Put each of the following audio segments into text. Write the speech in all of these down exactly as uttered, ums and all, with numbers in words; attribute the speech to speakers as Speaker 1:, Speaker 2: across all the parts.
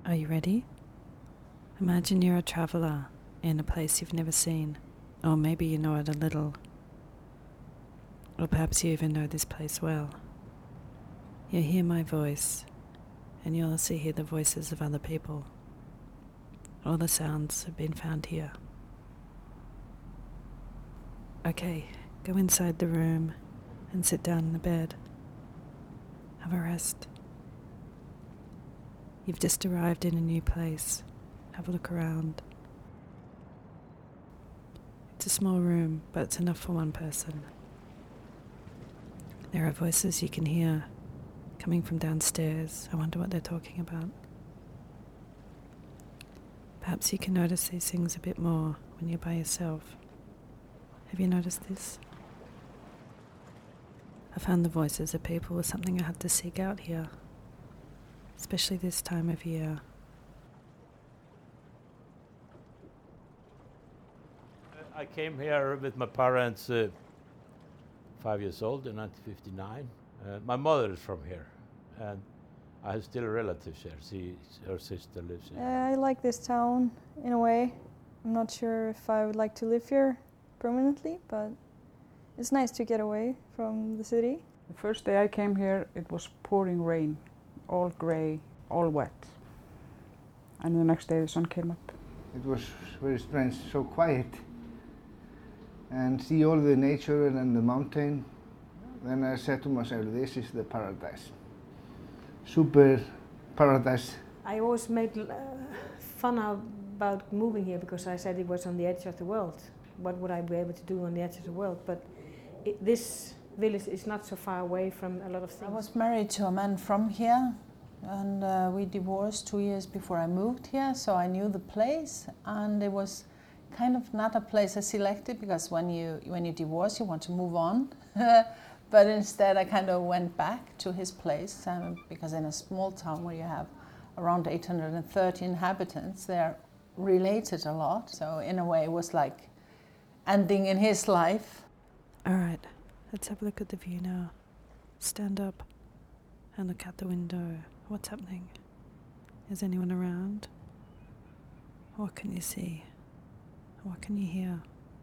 Speaker 1: Are you ready? Imagine you're a traveller in a place you've never seen, or maybe you know it a little, or perhaps you even know this place well. You'll hear my voice, and you'll also hear the voices of other people. All the sounds have been found here. Okay, go inside the room and sit down in the bed. Have a rest. You've just arrived in a new place. Have a look around. It's a small room, but it's enough for one person. There are voices you can hear coming from downstairs. I wonder what they're talking about. Perhaps you can notice these things a bit more when you're by yourself. Have you noticed this? I found the voices of people was something I had to seek out here, especially this time of year.
Speaker 2: I came here with my parents uh, five years old in nineteen fifty-nine. Uh, my mother is from here, and I have still relatives here. She, her sister lives here.
Speaker 3: Uh, I like this town in a way. I'm not sure if I would like to live here permanently, but it's nice to get away from the city.
Speaker 4: The first day I came here, it was pouring rain, all grey, all wet. And the next day the sun came up.
Speaker 5: It was very strange, so quiet. And see all the nature and the mountain. Then I said to myself, this is the paradise. Super paradise.
Speaker 6: I always made uh, fun about moving here because I said it was on the edge of the world. What would I be able to do on the edge of the world? But it, this village is not so far away from a lot of things.
Speaker 7: I was married to a man from here, and uh, we divorced two years before I moved here, so I knew the place, and it was kind of not a place I selected, because when you when you divorce you want to move on. But instead I kind of went back to his place, um, because in a small town where you have around eight hundred thirty inhabitants, they're related a lot. So in a way it was like ending in his life.
Speaker 1: All right, let's have a look at the view now. Stand up and look out the window. What's happening? Is anyone around? What can you see? What can you hear?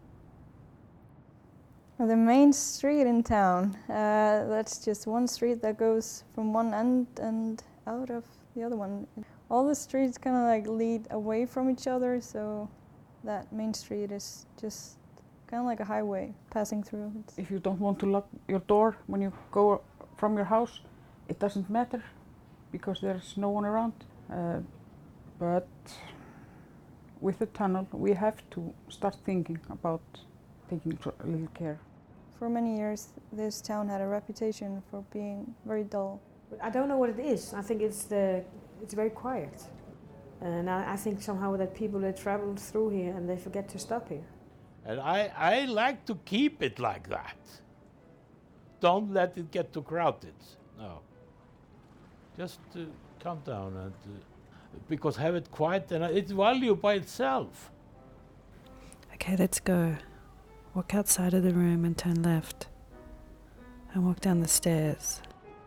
Speaker 3: Well, the main street in town, uh, that's just one street that goes from one end and out of the other one. All the streets kind of like lead away from each other, so that main street is just kind of like a highway passing through. It's
Speaker 4: If you don't want to lock your door when you go from your house, it doesn't matter, because there's no one around. Uh, but with the tunnel, we have to start thinking about taking a little care.
Speaker 3: For many years, this town had a reputation for being very dull.
Speaker 6: But I don't know what it is. I think it's the it's very quiet, and I, I think somehow that people that travel through here and they forget to stop here.
Speaker 2: And I, I like to keep it like that. Don't let it get too crowded. No. Just uh, calm down and uh, because have it quiet, and it's value by itself.
Speaker 1: Okay, let's go. Walk outside of the room and turn left. And walk down the stairs.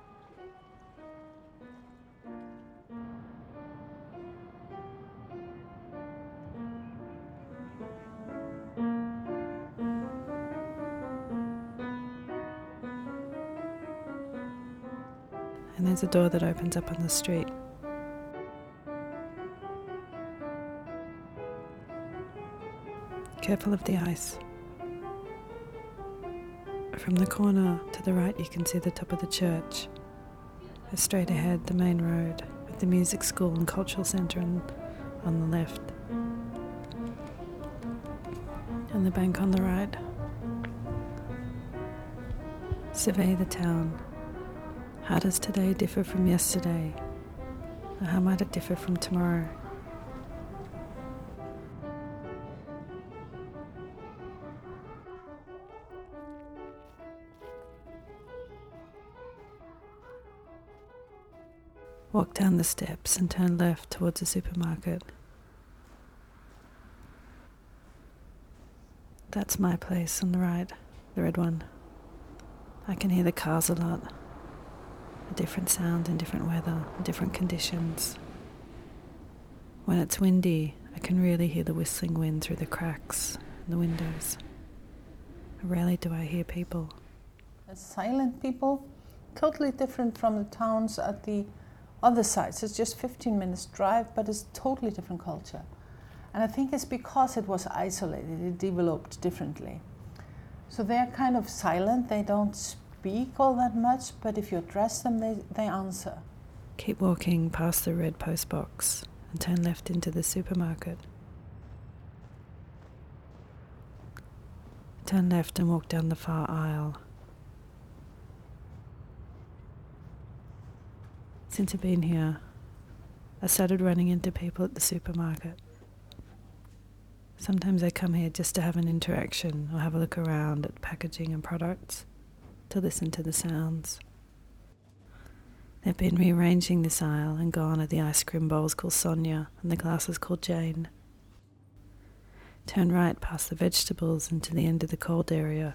Speaker 1: And there's a door that opens up on the street. Careful of the ice. From the corner to the right you can see the top of the church. Straight ahead the main road with the music school and cultural centre on, on the left. And the bank on the right. Survey the town. How does today differ from yesterday? Or how might it differ from tomorrow? Walk down the steps and turn left towards the supermarket. That's my place on the right, the red one. I can hear the cars a lot. A different sound in different weather, different conditions. When it's windy, I can really hear the whistling wind through the cracks in the windows. Rarely do I hear people.
Speaker 7: Silent people, totally different from the towns at the other sides. It's just fifteen minutes drive, but it's totally different culture. And I think it's because it was isolated, it developed differently. So they're kind of silent, they don't speak all that much, but if you address them, they, they answer.
Speaker 1: Keep walking past the red post box and turn left into the supermarket. Turn left and walk down the far aisle. Since I've been here, I started running into people at the supermarket. Sometimes I come here just to have an interaction or have a look around at packaging and products, to listen to the sounds. They've been rearranging this aisle, and gone are the ice cream bowls called Sonia and the glasses called Jane. Turn right past the vegetables and to the end of the cold area.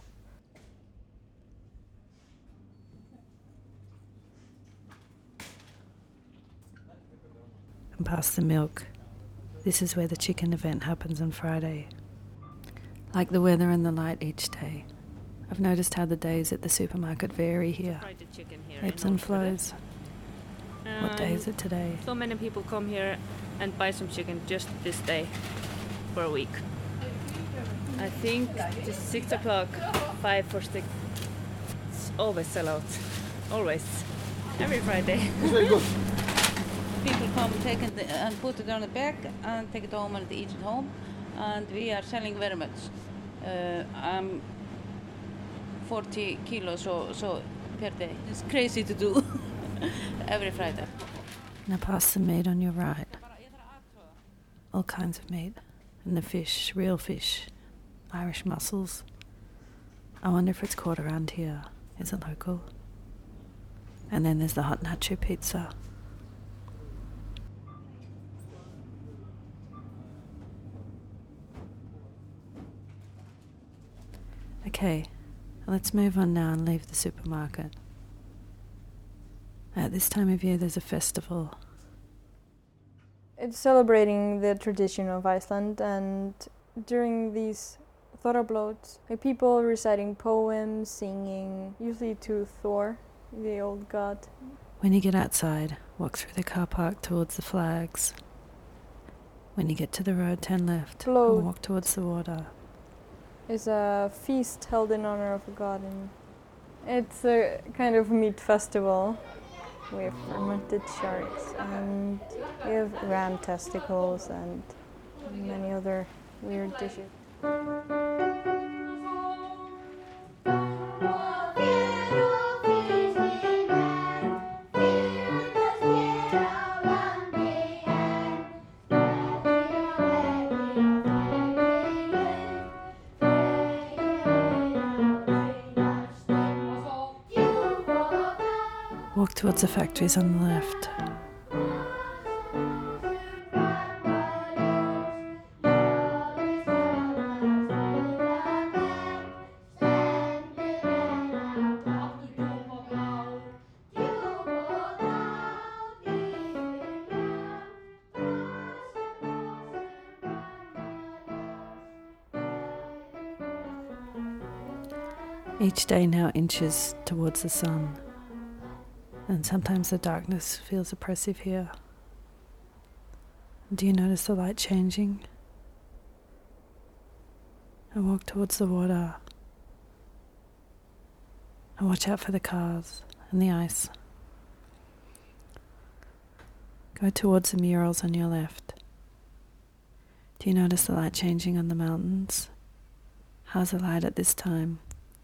Speaker 1: And past the milk. This is where the chicken event happens on Friday. Like the weather and the light each day, I've noticed how the days at the supermarket vary here. Ebbs and flows. What day is it today?
Speaker 8: So many people come here and buy some chicken just this day for a week. I think just six o'clock, five for six. It's always sell out. Always. Every Friday.
Speaker 5: Very good.
Speaker 9: People come, take it and put it on the bag and take it home and eat it home. And we are selling very much. Uh, I'm forty kilos so, so per day. It's crazy to do every Friday.
Speaker 1: Now past the meat on your right. All kinds of meat. And the fish, real fish. Irish mussels. I wonder if it's caught around here. Is it local? And then there's the hot nacho pizza. Okay, let's move on now and leave the supermarket. At this time of year there's a festival.
Speaker 3: It's celebrating the tradition of Iceland, and during these Thorrablót, like people reciting poems, singing, usually to Thor, the old god.
Speaker 1: When you get outside, walk through the car park towards the flags. When you get to the road, turn left
Speaker 3: Blót
Speaker 1: and walk towards the water.
Speaker 3: It's a feast held in honor of a god. And it's a kind of meat festival. We have fermented sharks and we have ram testicles and many other weird dishes.
Speaker 1: Walk towards the factories on the left. Each day now inches towards the sun. And sometimes the darkness feels oppressive here. Do you notice the light changing? I walk towards the water. I watch out for the cars and the ice. Go towards the murals on your left. Do you notice the light changing on the mountains? How's the light at this time?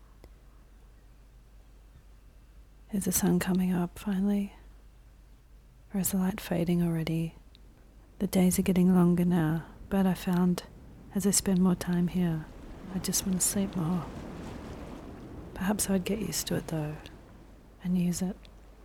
Speaker 1: Is the sun coming up finally? Or is the light fading already? The days are getting longer now, but I found as I spend more time here, I just want to sleep more. Perhaps I'd get used to it though, and use it.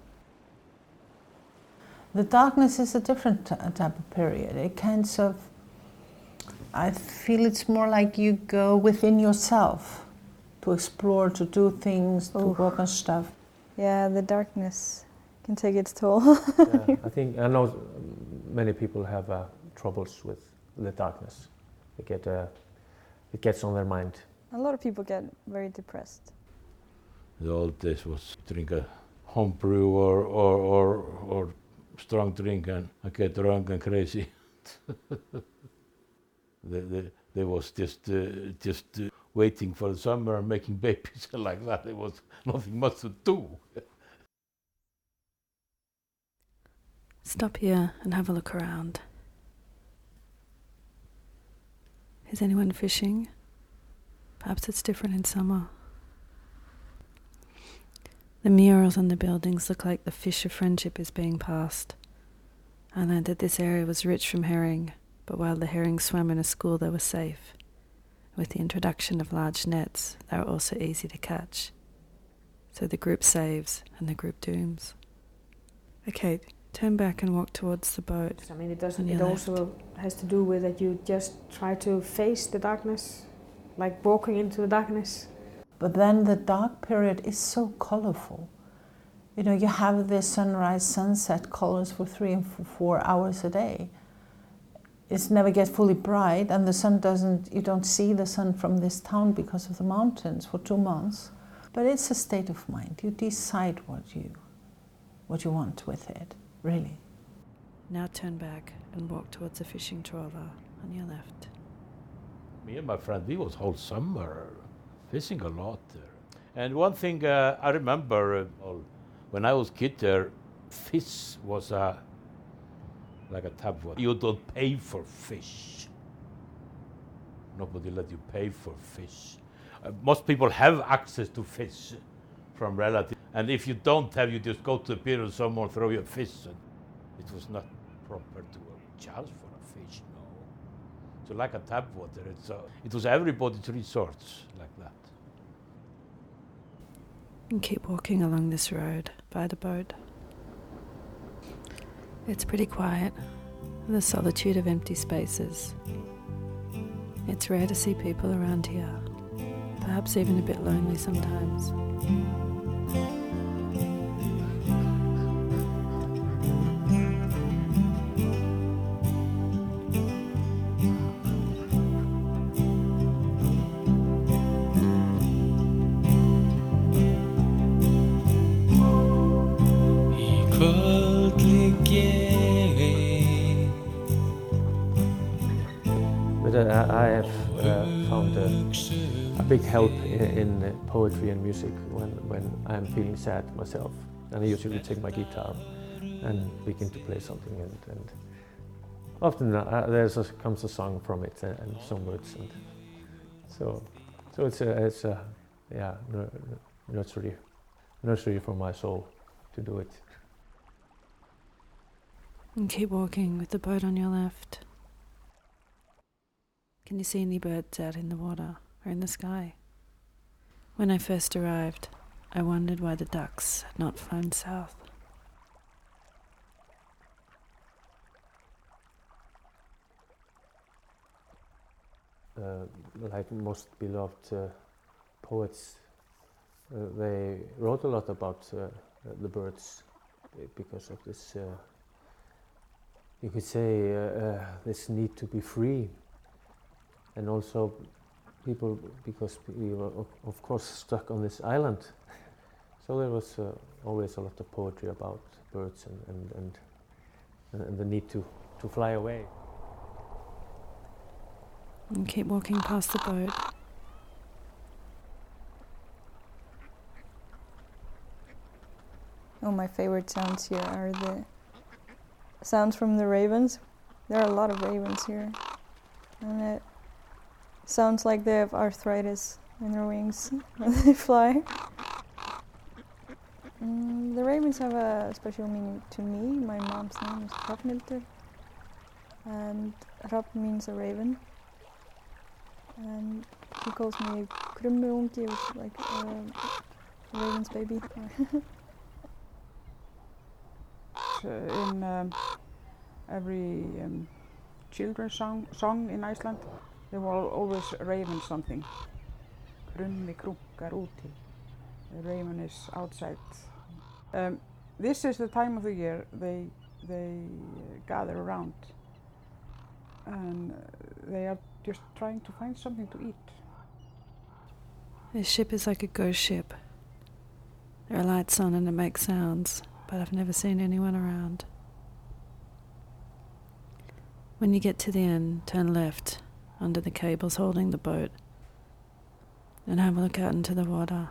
Speaker 7: The darkness is a different t- type of period. It kind of, I feel it's more like you go within yourself to explore, to do things, to
Speaker 3: Ooh.
Speaker 7: work on stuff.
Speaker 3: Yeah, the darkness can take its toll.
Speaker 10: Yeah, I think I know many people have uh, troubles with the darkness. They get, uh, it gets on their mind.
Speaker 3: A lot of people get very depressed.
Speaker 2: The old days was drink a home brew or, or, or, or strong drink and get drunk and crazy. they, they, they was just, uh, just uh, waiting for the summer and making babies and like that. There was nothing much to do.
Speaker 1: Stop here and have a look around. Is anyone fishing? Perhaps it's different in summer. The murals on the buildings look like the fish of friendship is being passed. I learned that this area was rich from herring, but while the herring swam in a school they were safe. With the introduction of large nets, they were also easy to catch. So the group saves and the group dooms. Okay, turn back and walk towards the boat.
Speaker 6: I mean, it doesn't.
Speaker 1: On
Speaker 6: It
Speaker 1: your
Speaker 6: also
Speaker 1: left.
Speaker 6: has to do with that you just try to face the darkness, like walking into the darkness.
Speaker 7: But then the dark period is so colorful. You know, you have the sunrise, sunset colors for three and f- four hours a day. It's never get fully bright, and the sun doesn't, you don't see the sun from this town because of the mountains for two months. But it's a state of mind. You decide what you, what you want with it, really.
Speaker 1: Now turn back and walk towards the fishing trawler on your left.
Speaker 2: Me and my friend, we was whole summer fishing a lot there. And one thing uh, I remember, uh, well, when I was kid there, fish was uh, like a taboo. You don't pay for fish. Nobody let you pay for fish. Uh, most people have access to fish from relatives. And if you don't have, you just go to the pier and someone throw you a fish. And it was not proper to charge for a fish, no. So like a tap water, it's, uh, it was everybody's resorts like that.
Speaker 1: And keep walking along this road by the boat. It's pretty quiet, the solitude of empty spaces. It's rare to see people around here, perhaps even a bit lonely sometimes.
Speaker 10: But uh, I have uh, found a, a big help in, in uh, poetry and music when, when I'm feeling sad myself. And I usually take my guitar and begin to play something. And, and often uh, there comes a song from it and, and some words. And so, so it's a, it's a yeah, nursery, nursery for my soul to do it.
Speaker 1: And keep walking with the boat on your left. Can you see any birds out in the water or in the sky? When I first arrived, I wondered why the ducks had not flown south.
Speaker 10: Uh, like most beloved uh, poets, uh, they wrote a lot about uh, the birds because of this, uh, you could say, uh, uh, this need to be free. And also people, because we were of, of course stuck on this island, so there was uh, always a lot of poetry about birds and, and, and, and the need to, to fly away.
Speaker 1: And keep walking past the boat.
Speaker 3: Oh, my favorite sounds here are the sounds from the ravens. There are a lot of ravens here. And it sounds like they have arthritis in their wings when they fly. Mm, the ravens have a special meaning to me. My mom's name is Hrafnhildur. And Hrafn means a raven. And he calls me Krummuungi, which is like a raven's baby.
Speaker 4: uh, in um, every um, children's song, song in Iceland, they will always raven something. Krummi krunkar úti. The raven is outside. Um, this is the time of the year they they uh, gather around and uh, they are just trying to find something to eat.
Speaker 1: This ship is like a ghost ship. There are lights on and it makes sounds, but I've never seen anyone around. When you get to the end, turn left under the cables holding the boat and have a look out into the water.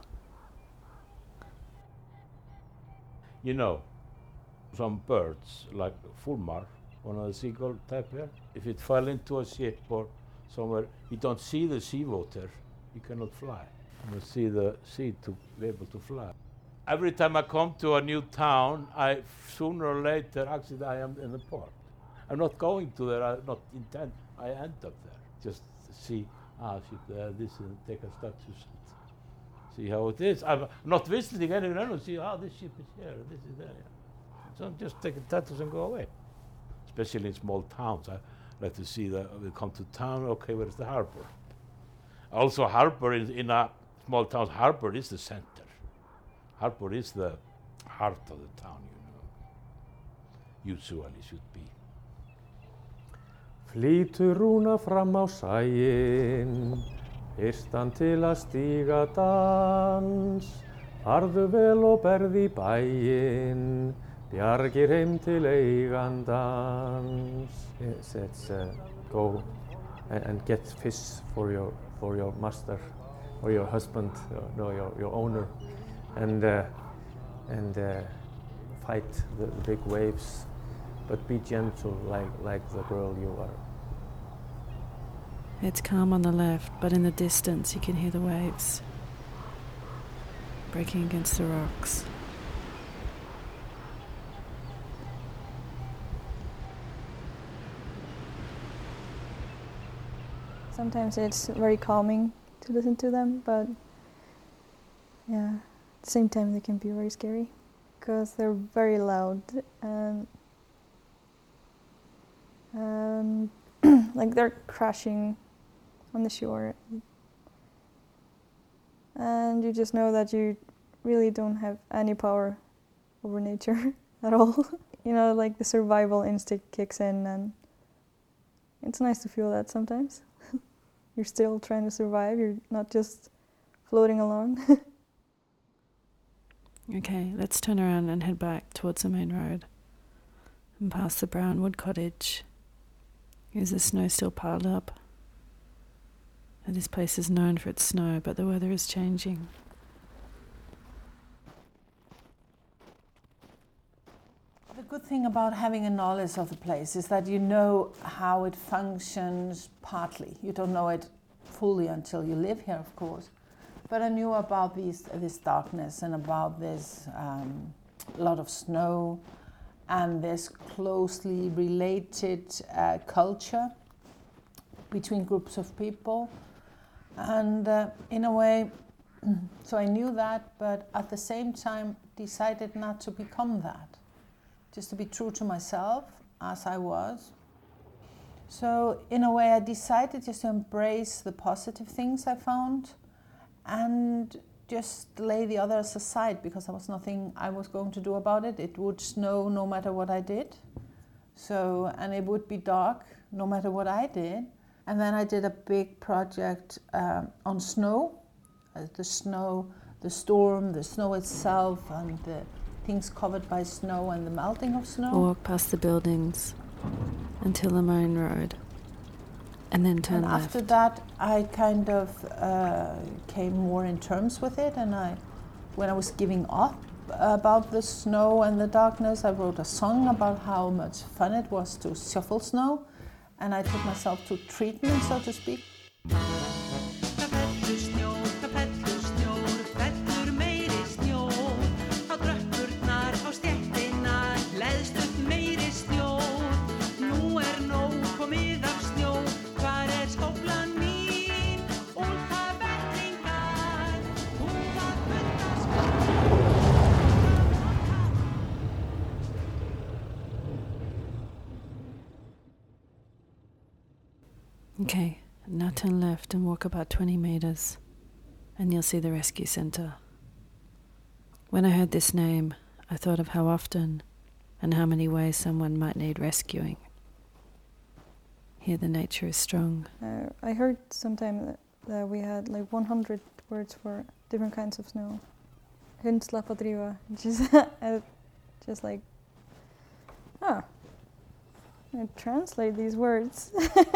Speaker 2: You know, some birds, like fulmar, one of the seagull type here, if it fell into a ship or somewhere, you don't see the seawater, you cannot fly. You see the sea to be able to fly. Every time I come to a new town, I sooner or later, actually I am in the port. I'm not going to there, I not intend, I end up there. Just to see, ah, ship there, this, and take a statues, see how it is. I'm not visiting anyone, I don't see, ah, this ship is here, this is there. So I'm just taking tattoos and go away. Especially in small towns, I like to see that we come to town, okay, where's the harbor? Also harbor in, in a small town, harbor is the center. Harbor is the heart of the town, you know. Usually should be.
Speaker 10: Flýtur rúna fram á sæinn, fyrstan til að stíga dans. Farðu vel og berð í bæinn, bjargir heim til eigandans. It says, uh, go and, and get fish for your for your master, or your husband, uh, no, your your owner, and uh, and uh, fight the, the big waves, but be gentle like like the girl you are.
Speaker 1: It's calm on the left, but in the distance you can hear the waves breaking against the rocks.
Speaker 3: Sometimes it's very calming to listen to them, but yeah, at the same time they can be very scary because they're very loud and um, like they're crashing on the shore, and you just know that you really don't have any power over nature at all. You know, like the survival instinct kicks in, and it's nice to feel that sometimes. You're still trying to survive, you're not just floating along.
Speaker 1: Okay, let's turn around and head back towards the main road and past the brown wood cottage. Is the snow still piled up? And this place is known for its snow, but the weather is changing.
Speaker 7: The good thing about having a knowledge of the place is that you know how it functions partly. You don't know it fully until you live here, of course. But I knew about these, this darkness and about this um, lot of snow and this closely related uh, culture between groups of people. And uh, in a way, so I knew that, but at the same time decided not to become that. Just to be true to myself as I was. So in a way I decided just to embrace the positive things I found and just lay the others aside because there was nothing I was going to do about it. It would snow no matter what I did. So, and it would be dark no matter what I did. And then I did a big project um, on snow, uh, the snow, the storm, the snow itself, and the things covered by snow and the melting of snow.
Speaker 1: Walk past the buildings until the main road, and then turn
Speaker 7: and
Speaker 1: left.
Speaker 7: After that, I kind of uh, came more in terms with it, and I, when I was giving up about the snow and the darkness, I wrote a song about how much fun it was to shovel snow, and I took myself to treatment, so to speak.
Speaker 1: Okay, now turn left and walk about twenty meters, and you'll see the rescue center. When I heard this name, I thought of how often and how many ways someone might need rescuing. Here the nature is strong.
Speaker 3: Uh, I heard sometime that, that we had like one hundred words for different kinds of snow. Hundslappadriva, just, uh, just like, oh, I translate these words.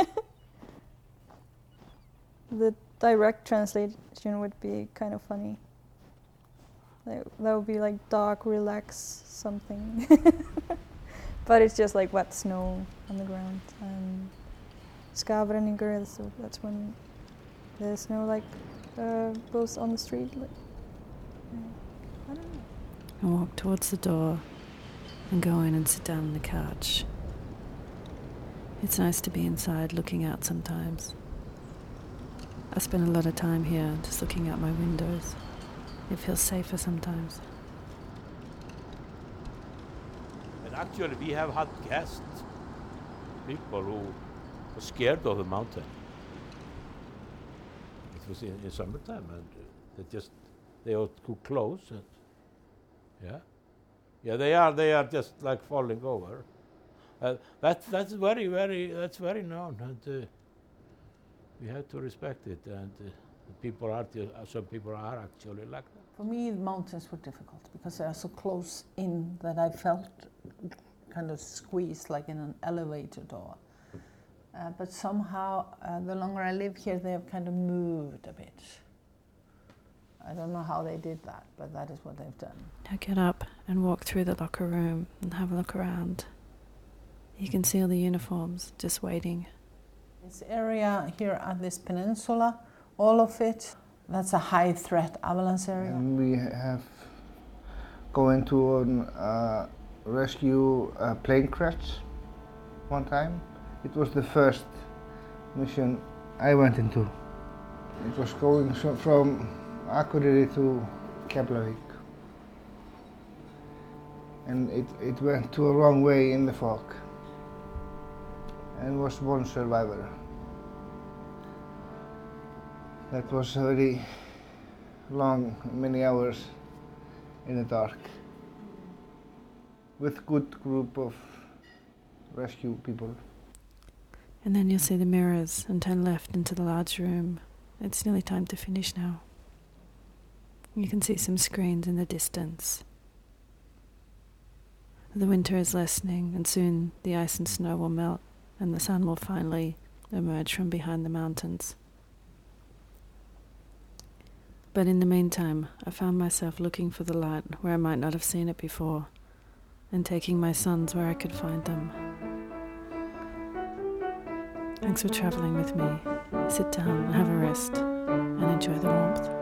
Speaker 3: The direct translation would be kind of funny. Like, that would be like dog relax something. But it's just like wet snow on the ground. And skafrenningur, so that's when the snow like uh, goes on the street. Like, uh, I don't know.
Speaker 1: I walk towards the door and go in and sit down on the couch. It's nice to be inside looking out sometimes. I spend a lot of time here just looking out my windows. It feels safer sometimes.
Speaker 2: And actually we have had guests, people who were scared of the mountain. It was in, in summertime and they just, they were too close and yeah. Yeah, they are, they are just like falling over. Uh, that's, that's very, very, that's very known and uh, we have to respect it and uh, people are, some people are actually like that.
Speaker 7: For me, the mountains were difficult because they are so close in that I felt kind of squeezed like in an elevator door. Uh, but somehow, uh, the longer I live here, they have kind of moved a bit. I don't know how they did that, but that is what they've done.
Speaker 1: Now get up and walk through the locker room and have a look around. You can see all the uniforms just waiting.
Speaker 7: This area here at this peninsula, all of it, that's a high threat avalanche area.
Speaker 5: And we have going to an, uh, rescue a plane crash one time. It was the first mission I went into. It was going so from Akureyri to Keflavik. And it, it went to a wrong way in the fog. And was one survivor. That was a very long, many hours in the dark. With good group of rescue people.
Speaker 1: And then you'll see the mirrors and turn left into the large room. It's nearly time to finish now. You can see some screens in the distance. The winter is lessening and soon the ice and snow will melt and the sun will finally emerge from behind the mountains. But in the meantime, I found myself looking for the light where I might not have seen it before, and taking my sons where I could find them. Thanks for traveling with me. Sit down and have a rest, and enjoy the warmth.